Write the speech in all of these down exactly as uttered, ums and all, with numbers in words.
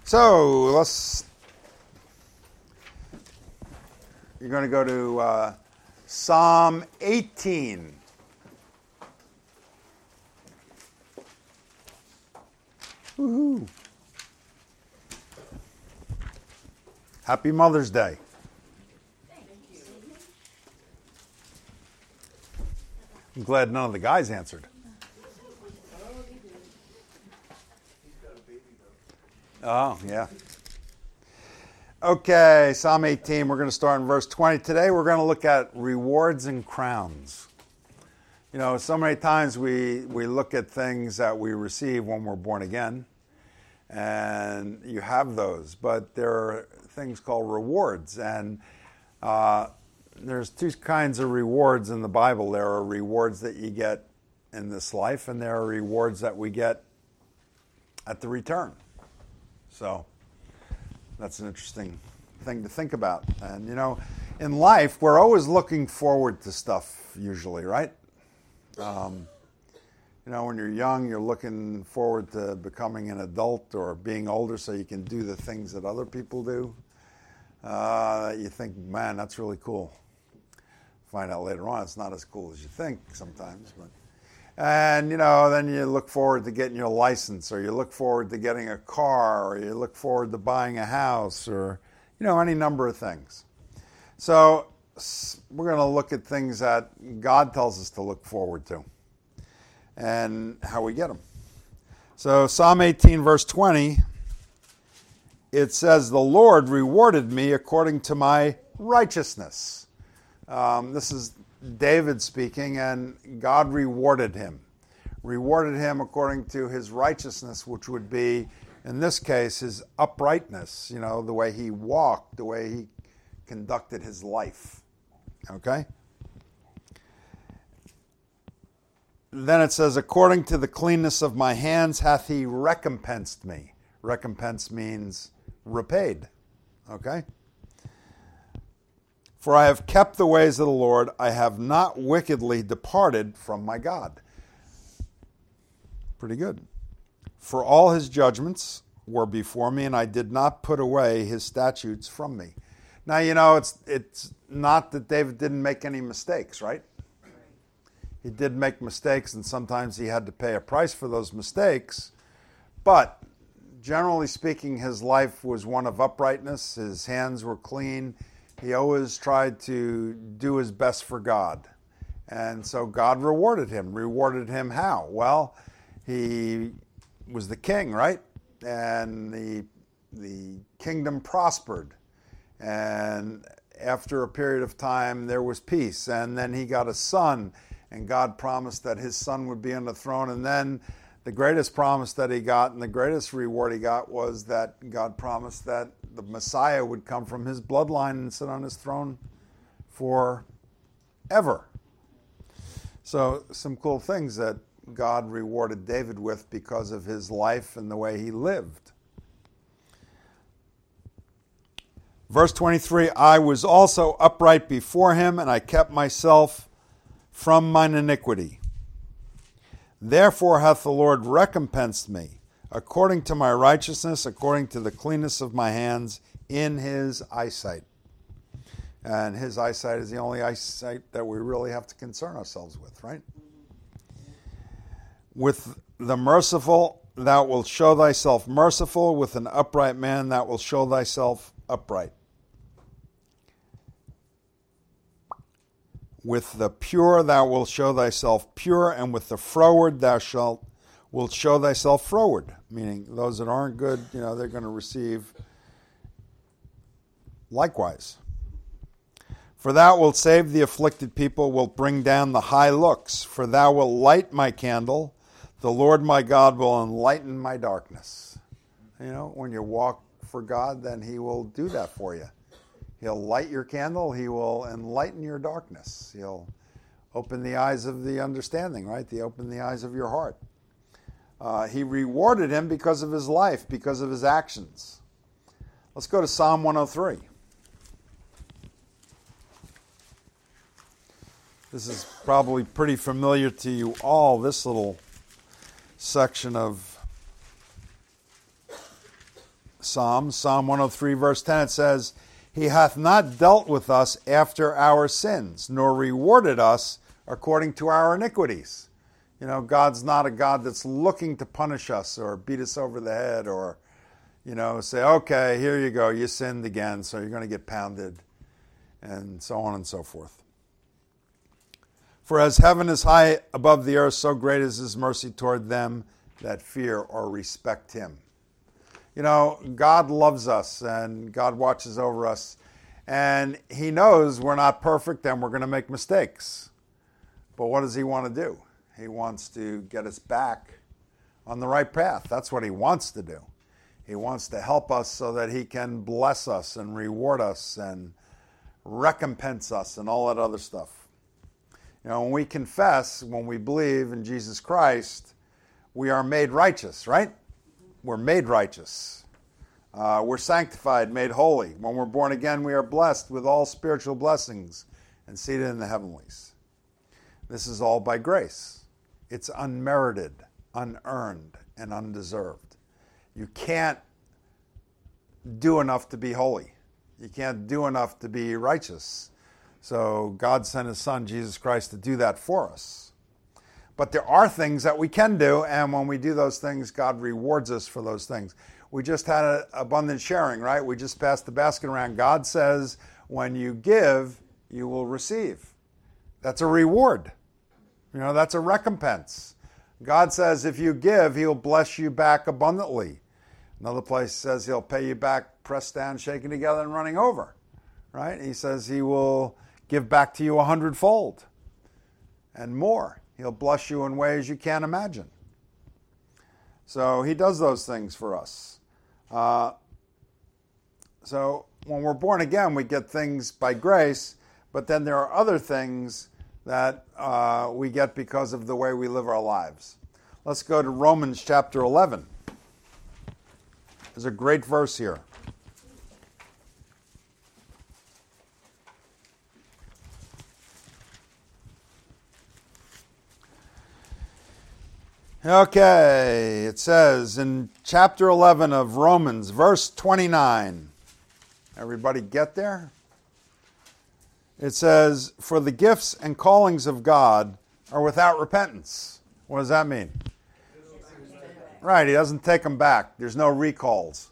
So let's. You're going to go to uh, Psalm eighteen. Woohoo! Happy Mother's Day. Thank you. I'm glad none of the guys answered. Oh, yeah. Okay, Psalm eighteen, we're going to start in verse twenty. Today we're going to look at rewards and crowns. You know, so many times we, we look at things that we receive when we're born again, and you have those, but there are things called rewards, and uh, there's two kinds of rewards in the Bible. There are rewards that you get in this life, and there are rewards that we get at the return. So that's an interesting thing to think about. And, you know, in life, we're always looking forward to stuff, usually, right? Um, you know, when you're young, you're looking forward to becoming an adult or being older so you can do the things that other people do. Uh, you think, man, that's really cool. Find out later on it's not as cool as you think sometimes, but... And, you know, then you look forward to getting your license, or you look forward to getting a car, or you look forward to buying a house, or, you know, any number of things. So we're going to look at things that God tells us to look forward to and how we get them. So Psalm eighteen, verse twenty, it says, "The Lord rewarded me according to my righteousness." Um, this is David speaking, and God rewarded him. Rewarded him according to his righteousness, which would be, in this case, his uprightness, you know, the way he walked, the way he conducted his life. Okay? Then it says, "According to the cleanness of my hands hath he recompensed me." Recompense means repaid. Okay? "For I have kept the ways of the Lord, I have not wickedly departed from my God." Pretty good. "For all his judgments were before me, and I did not put away his statutes from me." Now, you know, it's it's not that David didn't make any mistakes, right? He did make mistakes, and sometimes he had to pay a price for those mistakes. But generally speaking, his life was one of uprightness. His hands were clean. He always tried to do his best for God. And so God rewarded him. Rewarded him how? Well, he was the king, right? And the, the kingdom prospered. And after a period of time, there was peace. And then he got a son, and God promised that his son would be on the throne. And then the greatest promise that he got and the greatest reward he got was that God promised that the Messiah would come from his bloodline and sit on his throne forever. So some cool things that God rewarded David with because of his life and the way he lived. Verse twenty-three, "I was also upright before him, and I kept myself from mine iniquity. Therefore hath the Lord recompensed me, according to my righteousness, according to the cleanness of my hands, in his eyesight." And his eyesight is the only eyesight that we really have to concern ourselves with, right? "With the merciful thou wilt show thyself merciful, with an upright man thou wilt show thyself upright. With the pure thou wilt show thyself pure, and with the froward thou shalt wilt show thyself froward." Meaning those that aren't good, you know, they're going to receive likewise. "For thou wilt save the afflicted people, wilt bring down the high looks. For thou wilt light my candle. The Lord my God will enlighten my darkness." You know, when you walk for God, then he will do that for you. He'll light your candle. He will enlighten your darkness. He'll open the eyes of the understanding, right? He open the eyes of your heart. Uh, he rewarded him because of his life, because of his actions. Let's go to Psalm one oh three. This is probably pretty familiar to you all, this little section of Psalm, Psalm one oh three, verse ten, it says, He hath not dealt with us after our sins, nor rewarded us according to our iniquities. You know, God's not a God that's looking to punish us or beat us over the head or, you know, say, okay, here you go, you sinned again, so you're going to get pounded, and so on and so forth. For as heaven is high above the earth, so great is his mercy toward them that fear or respect him. You know, God loves us and God watches over us, and he knows we're not perfect and we're going to make mistakes. But what does he want to do? He wants to get us back on the right path. That's what he wants to do. He wants to help us so that he can bless us and reward us and recompense us and all that other stuff. You know, when we confess, when we believe in Jesus Christ, we are made righteous, right? We're made righteous. Uh, we're sanctified, made holy. When we're born again, we are blessed with all spiritual blessings and seated in the heavenlies. This is all by grace. It's unmerited, unearned, and undeserved. You can't do enough to be holy. You can't do enough to be righteous. So God sent his son, Jesus Christ, to do that for us. But there are things that we can do, and when we do those things, God rewards us for those things. We just had an abundant sharing, right? We just passed the basket around. God says, when you give, you will receive. That's a reward. You know, that's a recompense. God says if you give, he'll bless you back abundantly. Another place says he'll pay you back, pressed down, shaken together, and running over, right? He says he will give back to you a hundredfold and more. He'll bless you in ways you can't imagine. So he does those things for us. Uh, so when we're born again, we get things by grace, but then there are other things that uh, we get because of the way we live our lives. Let's go to Romans chapter eleven. There's a great verse here. Okay, it says in chapter eleven of Romans, verse twenty-nine. Everybody get there? It says, for the gifts and callings of God are without repentance. What does that mean? Right, he doesn't take them back. There's no recalls.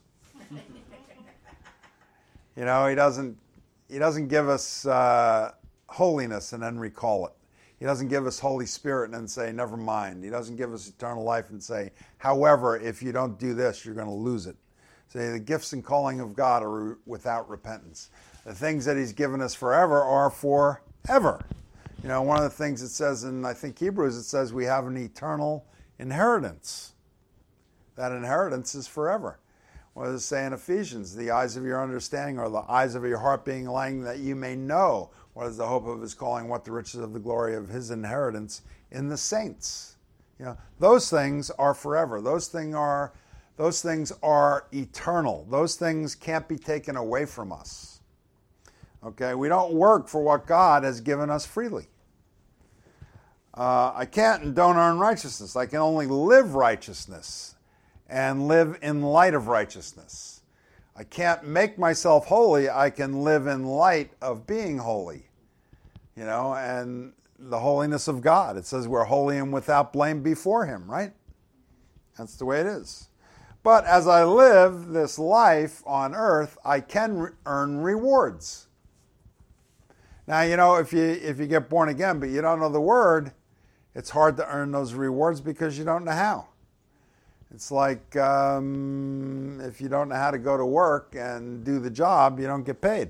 You know, he doesn't he doesn't give us uh, holiness and then recall it. He doesn't give us Holy Spirit and then say, never mind. He doesn't give us eternal life and say, however, if you don't do this, you're going to lose it. Say the gifts and calling of God are without repentance. The things that he's given us forever are forever. You know, one of the things it says in, I think, Hebrews, it says we have an eternal inheritance. That inheritance is forever. What does it say in Ephesians? The eyes of your understanding or the eyes of your heart being enlightened, that you may know what is the hope of his calling, what the riches of the glory of his inheritance in the saints. You know, those things are forever. Those things are, those things are eternal. Those things can't be taken away from us. Okay, we don't work for what God has given us freely. Uh, I can't and don't earn righteousness. I can only live righteousness and live in light of righteousness. I can't make myself holy. I can live in light of being holy, you know, and the holiness of God. It says we're holy and without blame before him, right? That's the way it is. But as I live this life on earth, I can re- earn rewards. Now, you know, if you if you get born again, but you don't know the word, it's hard to earn those rewards because you don't know how. It's like um, if you don't know how to go to work and do the job, you don't get paid.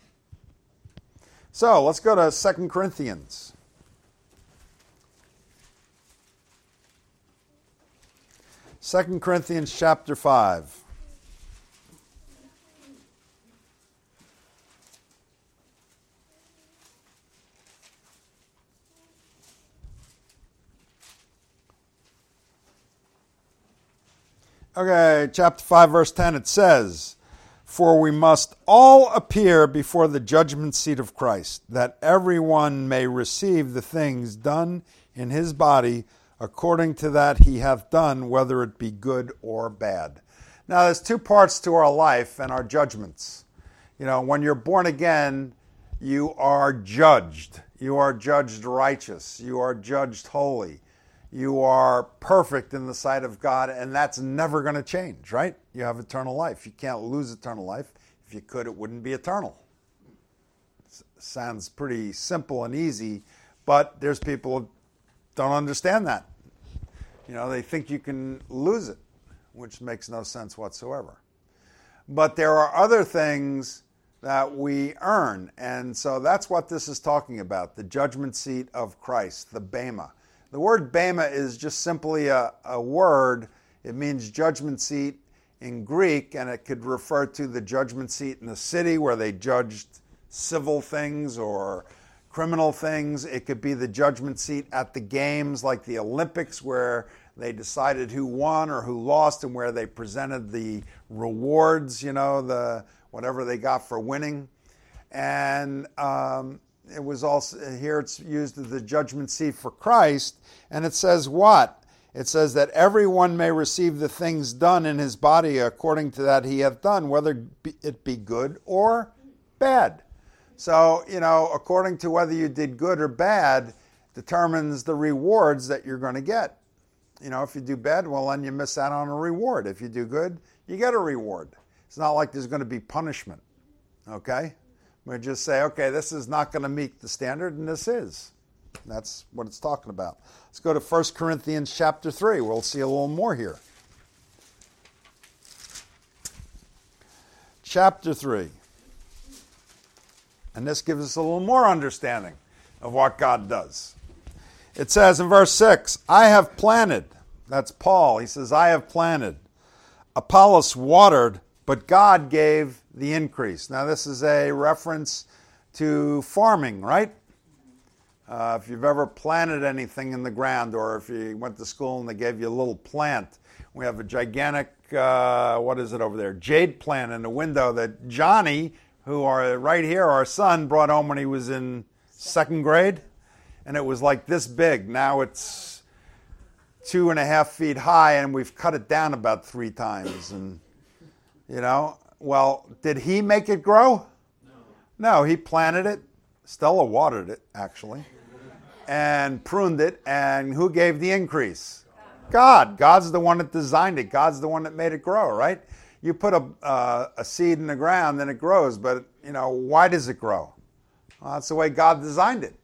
So let's go to Second Corinthians. Second Corinthians chapter five. Okay, chapter five, verse ten, it says, for we must all appear before the judgment seat of Christ, that everyone may receive the things done in his body according to that he hath done, whether it be good or bad. Now, there's two parts to our life and our judgments. You know, when you're born again, you are judged. You are judged righteous. You are judged holy. You are perfect in the sight of God, and that's never going to change, right? You have eternal life. You can't lose eternal life. If you could, it wouldn't be eternal. S- sounds pretty simple and easy, but there's people who don't understand that. You know, they think you can lose it, which makes no sense whatsoever. But there are other things that we earn, and so that's what this is talking about, the judgment seat of Christ, the Bema. The word Bema is just simply a, a word. It means judgment seat in Greek, and it could refer to the judgment seat in the city where they judged civil things or criminal things. It could be the judgment seat at the games like the Olympics where they decided who won or who lost and where they presented the rewards, you know, the whatever they got for winning. And um, it was also, here it's used as the judgment seat for Christ. And it says what? It says that everyone may receive the things done in his body according to that he hath done, whether it be good or bad. So, you know, according to whether you did good or bad determines the rewards that you're going to get. You know, if you do bad, well, then you miss out on a reward. If you do good, you get a reward. It's not like there's going to be punishment, okay? We just say, okay, this is not going to meet the standard, and this is. That's what it's talking about. Let's go to First Corinthians chapter three. We'll see a little more here. Chapter three. And this gives us a little more understanding of what God does. It says in verse six, I have planted. That's Paul. He says, I have planted. Apollos watered, but God gave the increase. Now, this is a reference to farming, right? Uh, if you've ever planted anything in the ground, or if you went to school and they gave you a little plant, we have a gigantic, uh, what is it over there, jade plant in the window that Johnny, who are right here, our son, brought home when he was in second grade. And it was like this big. Now it's two and a half feet high, and we've cut it down about three times. And, you know, well, did he make it grow? No. No, he planted it. Stella watered it, actually, and pruned it. And who gave the increase? God. God's the one that designed it. God's the one that made it grow, right? You put a, uh, a seed in the ground, then it grows. But, you know, why does it grow? Well, that's the way God designed it.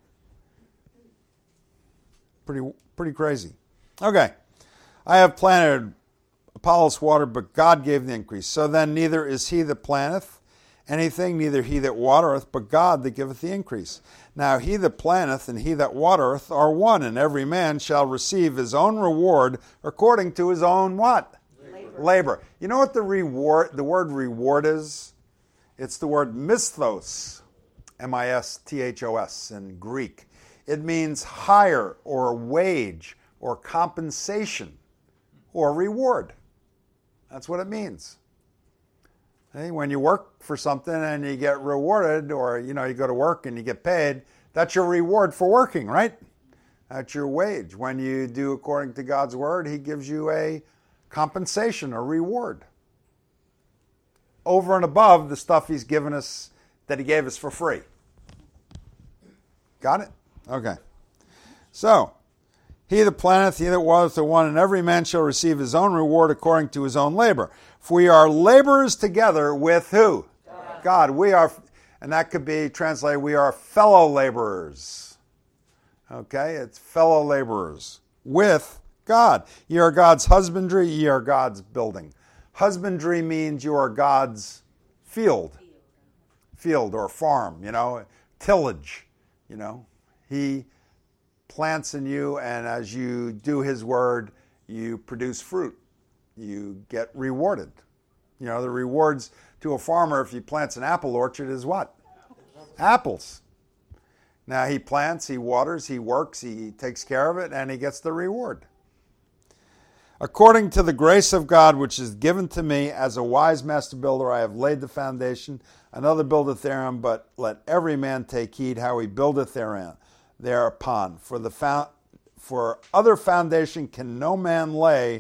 Pretty pretty crazy. Okay. I have planted, Apollos watered, but God gave the increase. So then neither is he that planteth anything, neither he that watereth, but God that giveth the increase. Now he that planteth and he that watereth are one, and every man shall receive his own reward according to his own what? Labor. Labor. You know what the reward, the word reward is? It's the word misthos, M I S T H O S in Greek. It means hire or wage or compensation or reward. That's what it means. Hey, when you work for something and you get rewarded, or you know you go to work and you get paid, that's your reward for working, right? That's your wage. When you do according to God's word, he gives you a compensation or reward over and above the stuff he's given us that he gave us for free. Got it? Okay. So, he that planteth, he that watereth are one, and every man shall receive his own reward according to his own labor. For we are laborers together with who? God. God. We are, and that could be translated, we are fellow laborers. Okay? It's fellow laborers with God. Ye are God's husbandry, ye are God's building. Husbandry means you are God's field. Field or farm, you know, tillage, you know. He plants in you, and as you do his word, you produce fruit. You get rewarded. You know, the rewards to a farmer if he plants an apple orchard is what? Apples. Now he plants, he waters, he works, he takes care of it, and he gets the reward. According to the grace of God which is given to me as a wise master builder, I have laid the foundation, another buildeth thereon, but let every man take heed how he buildeth therein. Thereupon. For the found, for other foundation can no man lay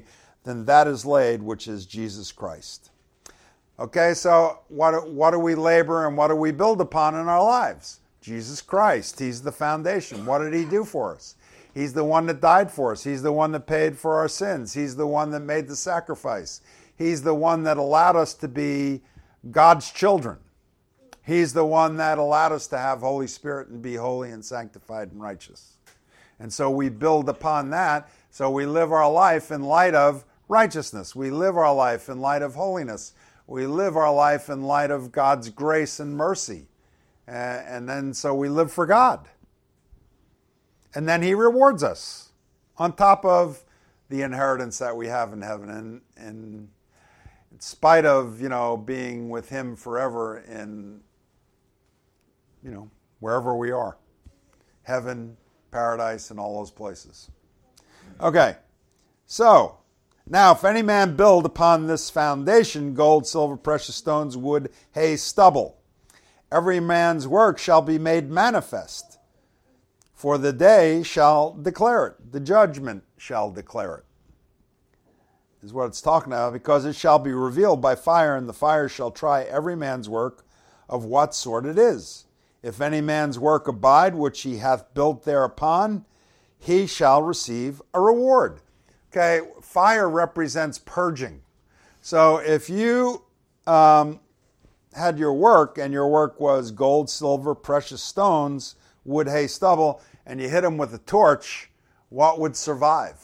than that is laid, which is Jesus Christ. Okay, so what, what do we labor and what do we build upon in our lives? Jesus Christ. He's the foundation. What did he do for us? He's the one that died for us. He's the one that paid for our sins. He's the one that made the sacrifice. He's the one that allowed us to be God's children. He's the one that allowed us to have Holy Spirit and be holy and sanctified and righteous. And so we build upon that. So we live our life in light of righteousness. We live our life in light of holiness. We live our life in light of God's grace and mercy. And then so we live for God. And then he rewards us on top of the inheritance that we have in heaven. And, and in spite of, you know, being with him forever in, you know, wherever we are. Heaven, paradise, and all those places. Okay, so now if any man build upon this foundation gold, silver, precious stones, wood, hay, stubble, every man's work shall be made manifest, for the day shall declare it, the judgment shall declare it, is what it's talking about, because it shall be revealed by fire, and the fire shall try every man's work of what sort it is. If any man's work abide, which he hath built thereupon, he shall receive a reward. Okay, fire represents purging. So if you um, had your work, and your work was gold, silver, precious stones, wood, hay, stubble, and you hit them with a torch, what would survive?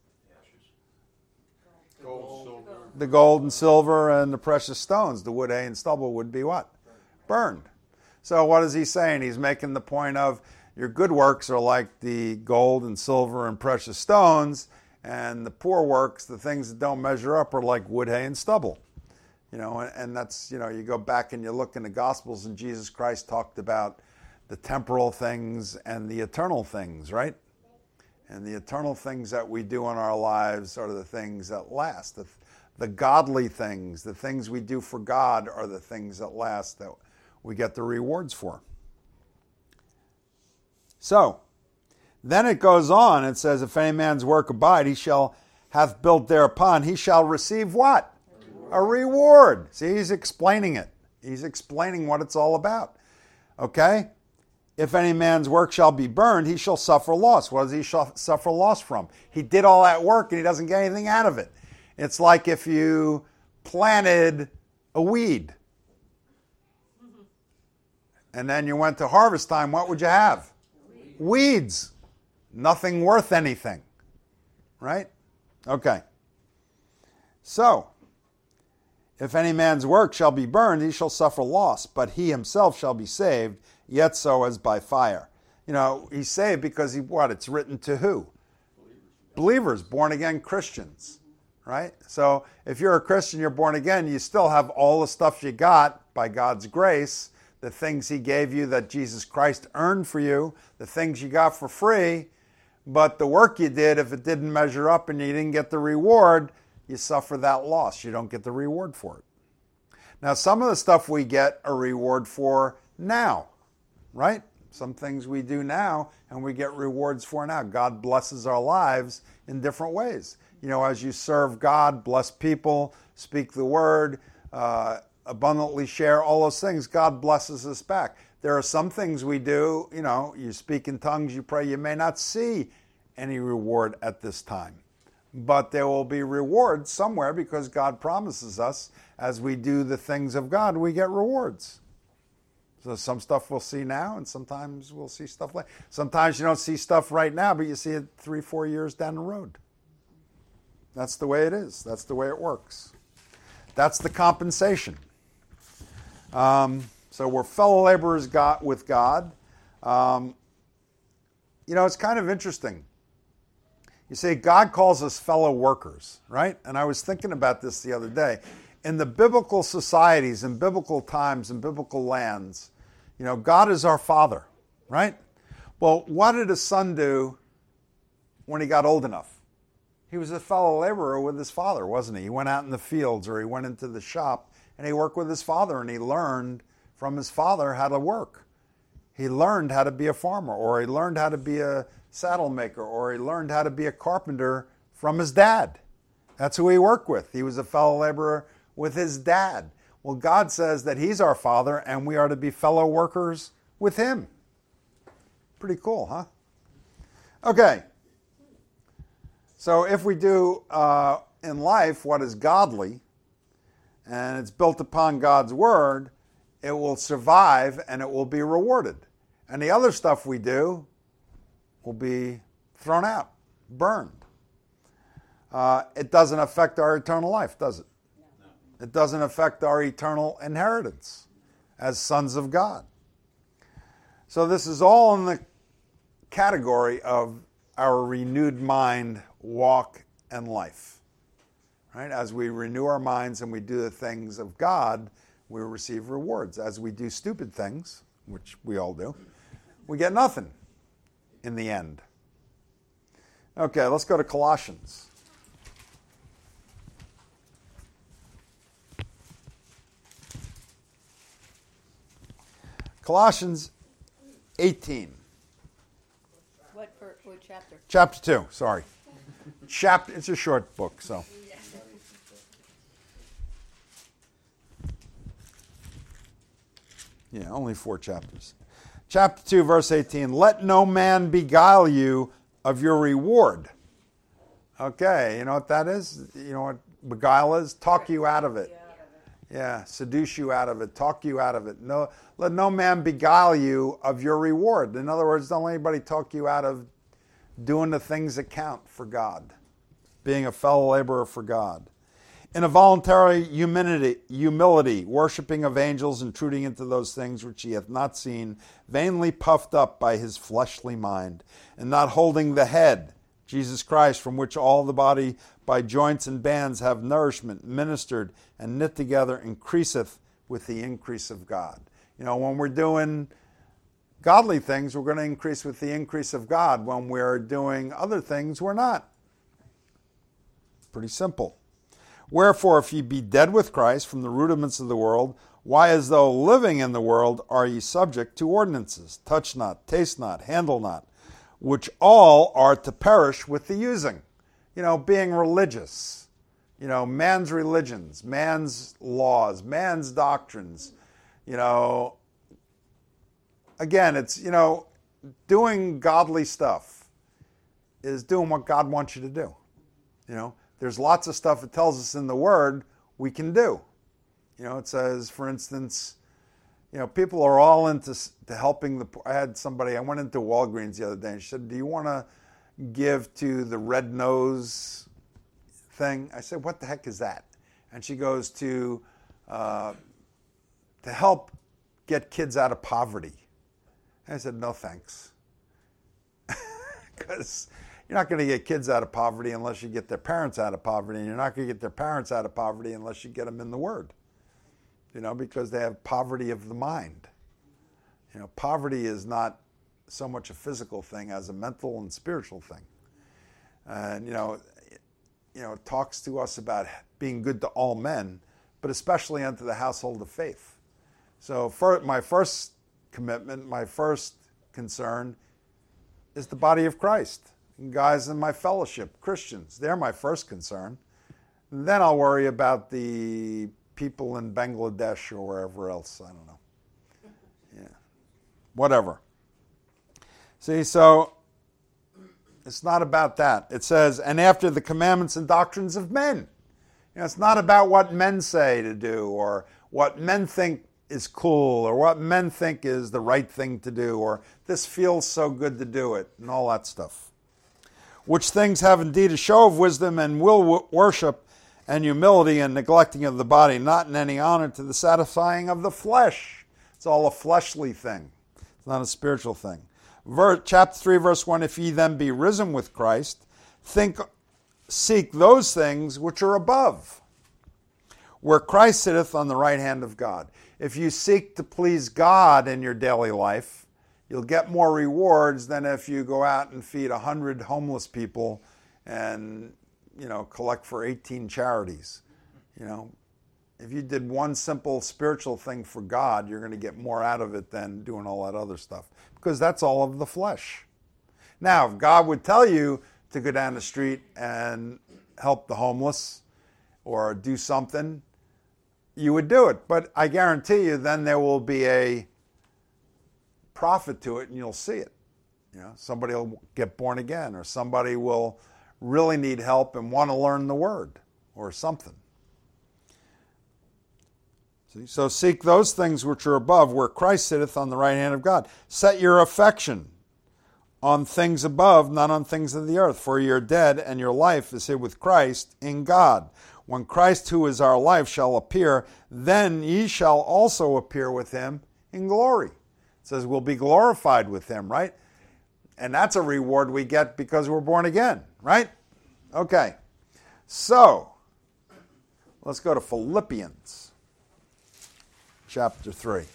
Gold, silver. The gold and silver and the precious stones. The wood, hay, and stubble would be what? Burned. So what is he saying? He's making the point of your good works are like the gold and silver and precious stones, and the poor works, the things that don't measure up, are like wood, hay, and stubble. You know, and, and that's, you know, you go back and you look in the Gospels, and Jesus Christ talked about the temporal things and the eternal things, right? And the eternal things that we do in our lives are the things that last. The, the godly things, the things we do for God, are the things that last, that we get the rewards for. So, then it goes on, it says, if any man's work abide, he shall hath built thereupon, he shall receive what? A reward. A reward. See, he's explaining it. He's explaining what it's all about. Okay? If any man's work shall be burned, he shall suffer loss. What does he suffer loss from? He did all that work and he doesn't get anything out of it. It's like if you planted a weed and then you went to harvest time, what would you have? Weeds. Nothing worth anything. Right? Okay. So, if any man's work shall be burned, he shall suffer loss, but he himself shall be saved, yet so as by fire. You know, he's saved because he, what? It's written to who? Believers, Believers born again Christians. Right? So, if you're a Christian, you're born again, you still have all the stuff you got by God's grace, the things he gave you that Jesus Christ earned for you, the things you got for free, but the work you did, if it didn't measure up and you didn't get the reward, you suffer that loss. You don't get the reward for it. Now, some of the stuff we get a reward for now, right? Some things we do now and we get rewards for now. God blesses our lives in different ways. You know, as you serve God, bless people, speak the word, uh, abundantly share, all those things, God blesses us back. There are some things we do, you know, you speak in tongues, you pray, you may not see any reward at this time. But there will be rewards somewhere because God promises us as we do the things of God, we get rewards. So some stuff we'll see now and sometimes we'll see stuff later. Sometimes you don't see stuff right now, but you see it three, four years down the road. That's the way it is. That's the way it works. That's the compensation. Um, so we're fellow laborers got with God. Um, you know, it's kind of interesting. You see, God calls us fellow workers, right? And I was thinking about this the other day. In the biblical societies, in biblical times, in biblical lands, you know, God is our Father, right? Well, what did a son do when he got old enough? He was a fellow laborer with his father, wasn't he? He went out in the fields or he went into the shop and he worked with his father and he learned from his father how to work. He learned how to be a farmer, or he learned how to be a saddle maker, or he learned how to be a carpenter from his dad. That's who he worked with. He was a fellow laborer with his dad. Well, God says that he's our Father and we are to be fellow workers with him. Pretty cool, huh? Okay. So if we do uh, in life what is godly and it's built upon God's word, it will survive and it will be rewarded. And the other stuff we do will be thrown out, burned. Uh, it doesn't affect our eternal life, does it? No. It doesn't affect our eternal inheritance as sons of God. So this is all in the category of our renewed mind, walk, and life. Right? As we renew our minds and we do the things of God, we receive rewards. As we do stupid things, which we all do, we get nothing in the end. Okay, let's go to Colossians. Colossians eighteen. What, for, what chapter? Chapter two, sorry. Chapter, it's a short book, so. Yeah, only four chapters. Chapter two, verse eighteen. Let no man beguile you of your reward. Okay, you know what that is? You know what beguile is? Talk you out of it. Yeah, seduce you out of it, talk you out of it. No, let no man beguile you of your reward. In other words, don't let anybody talk you out of doing the things that count for God, being a fellow laborer for God. In a voluntary humility, humility, worshiping of angels, intruding into those things which he hath not seen, vainly puffed up by his fleshly mind, and not holding the head, Jesus Christ, from which all the body by joints and bands have nourishment, ministered and knit together, increaseth with the increase of God. You know, when we're doing godly things, we're going to increase with the increase of God. When we're doing other things, we're not. Pretty simple. Wherefore, if ye be dead with Christ from the rudiments of the world, why as though living in the world are ye subject to ordinances? Touch not, taste not, handle not, which all are to perish with the using. You know, being religious, you know, man's religions, man's laws, man's doctrines, you know. Again, it's, you know, doing godly stuff is doing what God wants you to do. You know, there's lots of stuff it tells us in the Word we can do. You know, it says, for instance, you know, people are all into to helping the poor. I had somebody, I went into Walgreens the other day and she said, do you want to give to the red nose thing? I said, what the heck is that? And she goes to uh, to help get kids out of poverty. I said, no thanks. Because you're not going to get kids out of poverty unless you get their parents out of poverty, and you're not going to get their parents out of poverty unless you get them in the Word. You know, because they have poverty of the mind. You know, poverty is not so much a physical thing as a mental and spiritual thing. And, you know, it, you know, it talks to us about being good to all men, but especially unto the household of faith. So for my first commitment, my first concern is the body of Christ. And guys in my fellowship, Christians, they're my first concern. And then I'll worry about the people in Bangladesh or wherever else, I don't know. Yeah, whatever. See, so it's not about that. It says, and after the commandments and doctrines of men. You know, it's not about what men say to do or what men think is cool or what men think is the right thing to do or this feels so good to do it and all that stuff. Which things have indeed a show of wisdom and will w- worship and humility and neglecting of the body, not in any honor to the satisfying of the flesh. It's all a fleshly thing. It's not a spiritual thing. Ver, chapter three, verse one, if ye then be risen with Christ, think, seek those things which are above, where Christ sitteth on the right hand of God. If you seek to please God in your daily life, you'll get more rewards than if you go out and feed a hundred homeless people and, you know, collect for eighteen charities. You know, if you did one simple spiritual thing for God, you're going to get more out of it than doing all that other stuff, because that's all of the flesh. Now, if God would tell you to go down the street and help the homeless or do something, you would do it. But I guarantee you then there will be a profit to it and you'll see it. You know, somebody will get born again, or somebody will really need help and want to learn the word or something. See? So seek those things which are above, where Christ sitteth on the right hand of God. Set your affection on things above, not on things of the earth. For you're dead, and your life is hid with Christ in God. When Christ, who is our life, shall appear, then ye shall also appear with him in glory. It says we'll be glorified with him, right? And that's a reward we get because we're born again, right? Okay. So, let's go to Philippians chapter three.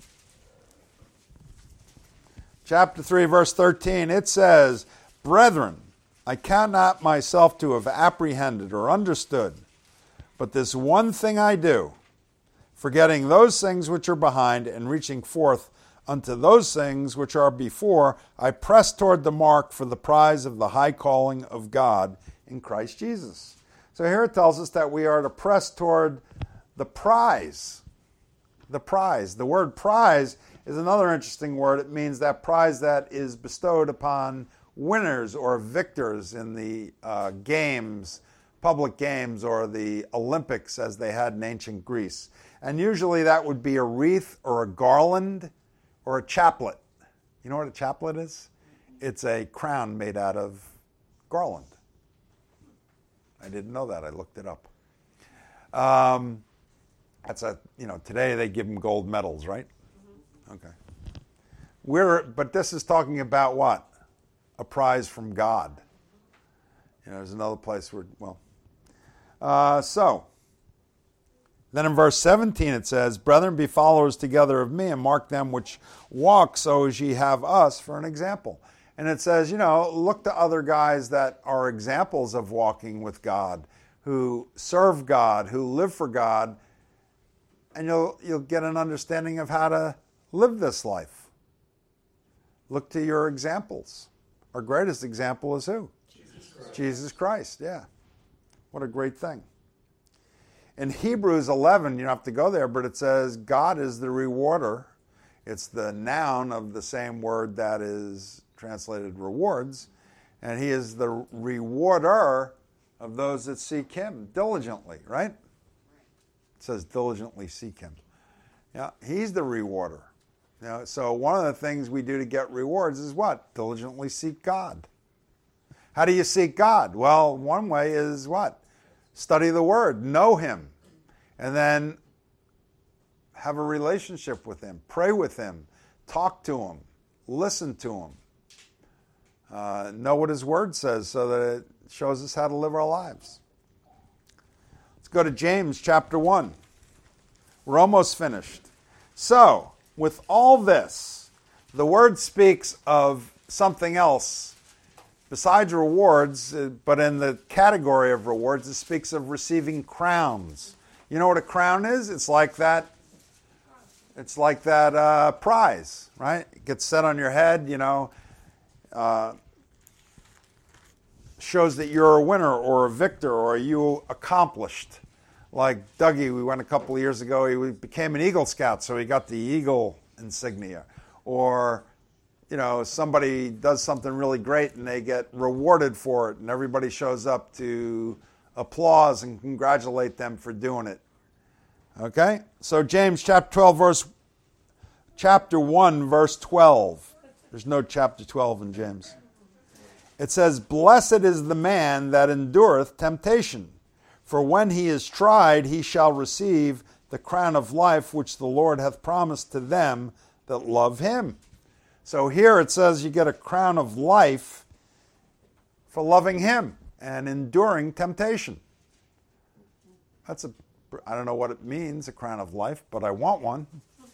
Chapter three, verse thirteen, it says, Brethren, I count not myself to have apprehended or understood, but this one thing I do, forgetting those things which are behind and reaching forth unto those things which are before, I press toward the mark for the prize of the high calling of God in Christ Jesus. So here it tells us that we are to press toward the prize. The prize. The word prize is another interesting word. It means that prize that is bestowed upon winners or victors in the uh, games, public games, or the Olympics as they had in ancient Greece. And usually that would be a wreath or a garland or a chaplet. You know what a chaplet is? It's a crown made out of garland. I didn't know that. I looked it up. Um, that's a, you know, today they give them gold medals, right? Okay. We're, but this is talking about what? A prize from God. You know, there's another place where, well. Uh, so, then in verse seventeen it says, Brethren, be followers together of me, and mark them which walk so as ye have us for an example. And it says, you know, look to other guys that are examples of walking with God, who serve God, who live for God, and you'll you'll get an understanding of how to live this life. Look to your examples. Our greatest example is who? Jesus Christ. Jesus Christ, yeah. What a great thing. In Hebrews eleven, you don't have to go there, but it says God is the rewarder. It's the noun of the same word that is translated rewards. And he is the rewarder of those that seek him diligently, right? It says diligently seek him. Yeah, he's the rewarder. You know, so one of the things we do to get rewards is what? Diligently seek God. How do you seek God? Well, one way is what? Study the Word, know him, and then have a relationship with him, pray with him, talk to him, listen to him, uh, know what his Word says so that it shows us how to live our lives. Let's go to James chapter one. We're almost finished. So, with all this, the Word speaks of something else besides rewards, but in the category of rewards, it speaks of receiving crowns. You know what a crown is? It's like that. It's like that uh, prize, right? It gets set on your head, you know, uh, shows that you're a winner or a victor or you accomplished. Like Dougie, we went a couple of years ago, he became an Eagle Scout, so he got the Eagle insignia. Or, you know, somebody does something really great and they get rewarded for it and everybody shows up to applause and congratulate them for doing it. Okay? So James chapter twelve, verse chapter one, verse twelve. There's no chapter twelve in James. It says, Blessed is the man that endureth temptation, for when he is tried, he shall receive the crown of life which the Lord hath promised to them that love him. So here it says you get a crown of life for loving him and enduring temptation. That's a, I don't know what it means, a crown of life, but I want one.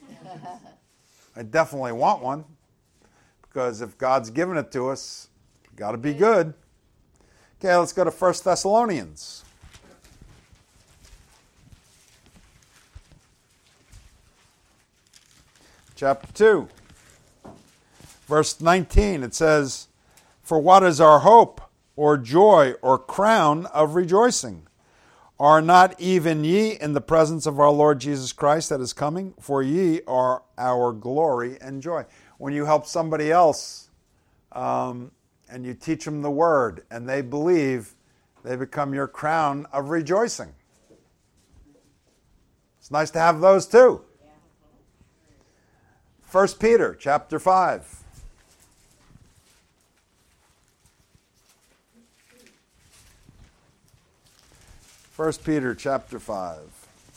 I definitely want one, because if God's given it to us, it's got to be good. Okay, let's go to First Thessalonians. Chapter two. Verse nineteen, it says, For what is our hope? or joy, or crown of rejoicing? Are not even ye in the presence of our Lord Jesus Christ that is coming? For ye are our glory and joy. When you help somebody else um, and you teach them the word and they believe, they become your crown of rejoicing. It's nice to have those too. First Peter chapter five. First Peter chapter five.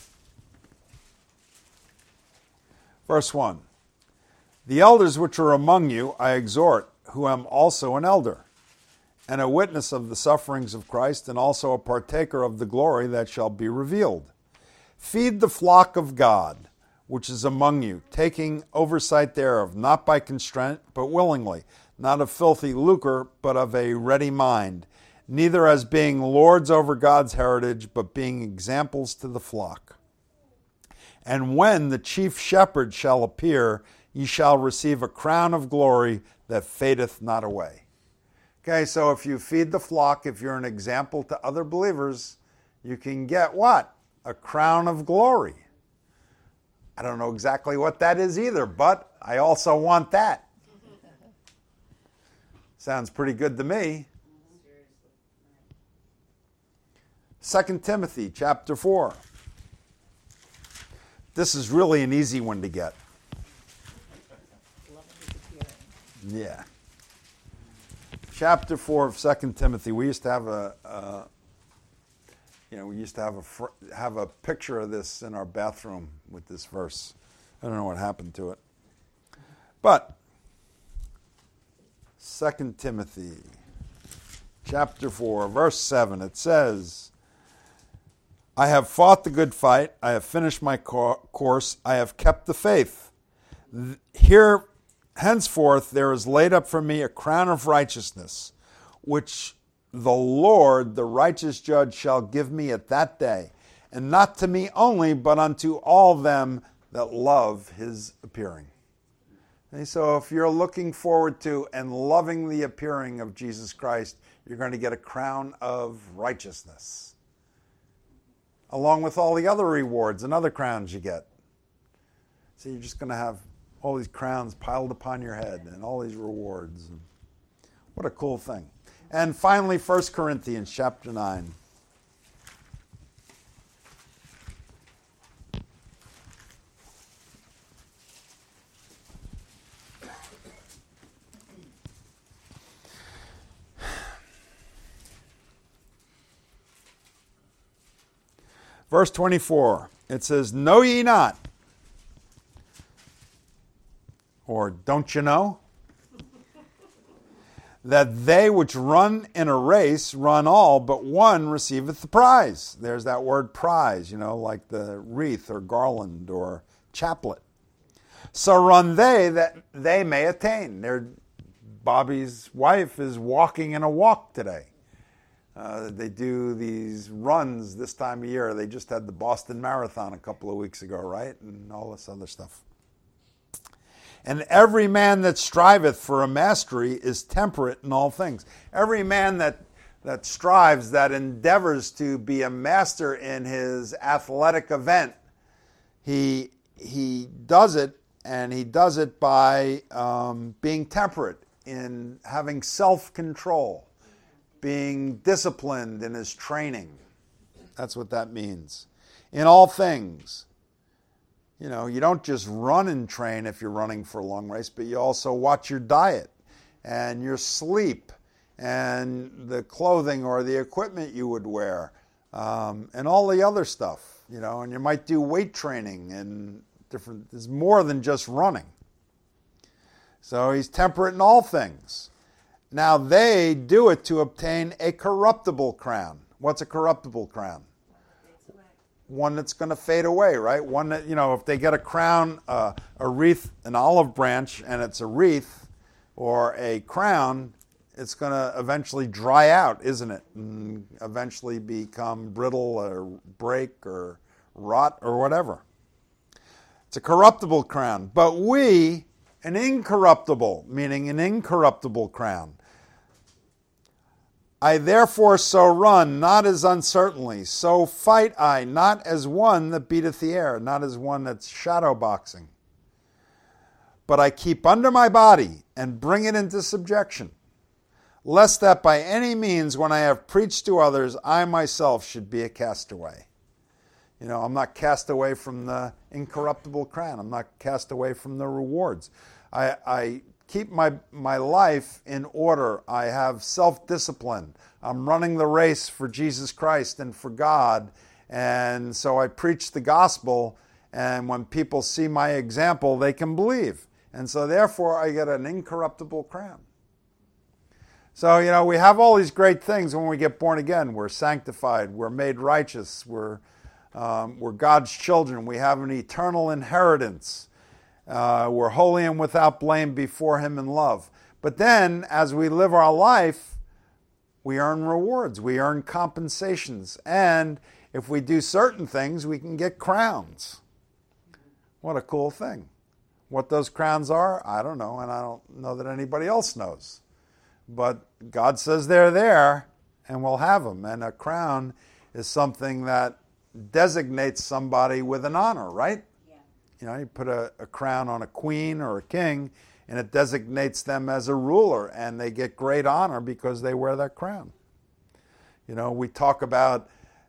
Verse one. The elders which are among you I exhort, who am also an elder, and a witness of the sufferings of Christ, and also a partaker of the glory that shall be revealed. Feed the flock of God, which is among you, taking oversight thereof, not by constraint, but willingly, not of filthy lucre, but of a ready mind, neither as being lords over God's heritage, but being examples to the flock. And when the chief shepherd shall appear, ye shall receive a crown of glory that fadeth not away. Okay, so if you feed the flock, if you're an example to other believers, you can get what? A crown of glory. I don't know exactly what that is either, but I also want that. Sounds pretty good to me. Second Timothy chapter four. This is really an easy one to get. Yeah. Chapter four of Second Timothy. We used to have a, uh, you know, we used to have a fr- have a picture of this in our bathroom with this verse. I don't know what happened to it, but Second Timothy, chapter four, verse seven. It says, "I have fought the good fight. I have finished my co- course. I have kept the faith. Here." Henceforth there is laid up for me a crown of righteousness, which the Lord, the righteous judge, shall give me at that day, and not to me only, but unto all them that love his appearing. And so if you're looking forward to and loving the appearing of Jesus Christ, you're going to get a crown of righteousness, along with all the other rewards and other crowns you get. So you're just going to have all these crowns piled upon your head and all these rewards. What a cool thing. And finally, First Corinthians chapter nine. Verse twenty-four, it says, "Know ye not," or "Don't you know?" "that they which run in a race run all, but one receiveth the prize." There's that word prize, you know, like the wreath or garland or chaplet. "So run they that they may attain." There, Bobby's wife is walking in a walk today. Uh, they do these runs this time of year. They just had the Boston Marathon a couple of weeks ago, right? And all this other stuff. "And every man that striveth for a mastery is temperate in all things." Every man that, that strives, that endeavors to be a master in his athletic event, he, he does it, and he does it by um, being temperate, in having self-control, being disciplined in his training. That's what that means. In all things. You know, you don't just run and train if you're running for a long race, but you also watch your diet and your sleep and the clothing or the equipment you would wear, um, and all the other stuff, you know, and you might do weight training and different, there's more than just running. So he's temperate in all things. Now they do it to obtain a corruptible crown. What's a corruptible crown? One that's going to fade away, right? One that, you know, if they get a crown, uh, a wreath, an olive branch, and it's a wreath or a crown, it's going to eventually dry out, isn't it? And eventually become brittle or break or rot or whatever. It's a corruptible crown. But we, an incorruptible, meaning an incorruptible crown. I therefore so run, not as uncertainly. So fight I, not as one that beateth the air, not as one that's shadow boxing. But I keep under my body and bring it into subjection, lest that by any means, when I have preached to others, I myself should be a castaway. You know, I'm not cast away from the incorruptible crown. I'm not cast away from the rewards. I, I keep my, my life in order. I have self-discipline. I'm running the race for Jesus Christ and for God. And so I preach the gospel, and when people see my example, they can believe. And so therefore, I get an incorruptible crown. So, you know, we have all these great things when we get born again. We're sanctified. We're made righteous. We're, um, we're God's children. We have an eternal inheritance. Uh, we're holy and without blame before Him in love. But then, as we live our life, we earn rewards. We earn compensations. And if we do certain things, we can get crowns. What a cool thing. What those crowns are, I don't know, and I don't know that anybody else knows. But God says they're there, and we'll have them. And a crown is something that designates somebody with an honor, right? Yeah. You know, you put a, a crown on a queen or a king, and it designates them as a ruler, and they get great honor because they wear that crown. You know, we talk about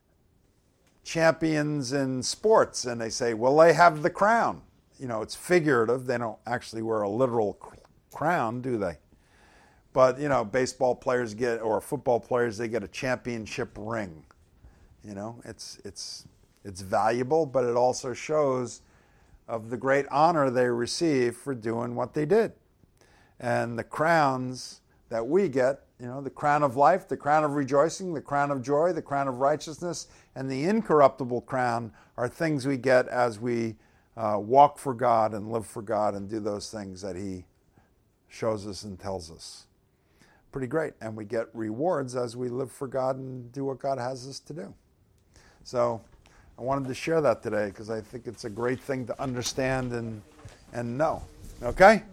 champions in sports, and they say, well, they have the crown. You know, it's figurative. They don't actually wear a literal crown, do they? But, you know, baseball players get, or football players, they get a championship ring. You know, it's it's it's valuable, but it also shows of the great honor they receive for doing what they did. And the crowns that we get, you know, the crown of life, the crown of rejoicing, the crown of joy, the crown of righteousness, and the incorruptible crown are things we get as we uh, walk for God and live for God and do those things that He shows us and tells us. Pretty great. And we get rewards as we live for God and do what God has us to do. So I wanted to share that today because I think it's a great thing to understand and, and know. Okay?